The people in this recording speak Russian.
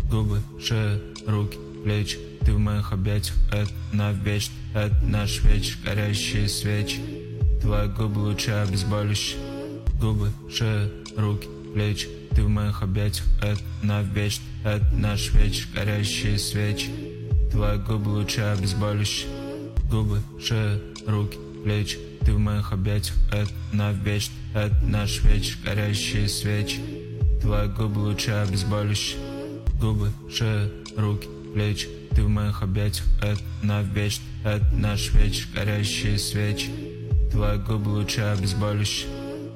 губы, шея, руки, плечи. Ты в моих объятиях, это навечно. Это наш вечер, горящие свечи. Твои губы лучше обезболивающие. Губы, шея, руки, плечи. Ты в моих объятиях, это навечно. Это наш вечер, горящие свечи. Твои губы лучше обезболивающие. Губы, шея, руки, плечи. Ты в моих объятиях, это навечно. Это наш вечер, горящие свечи. Твои губы лучше обезболивающие. Губы, шея, руки, плечи. Ты в моих объятиях, это навечно. Это наш вечер, горящие свечи. Твои губы лучше обезболивающие.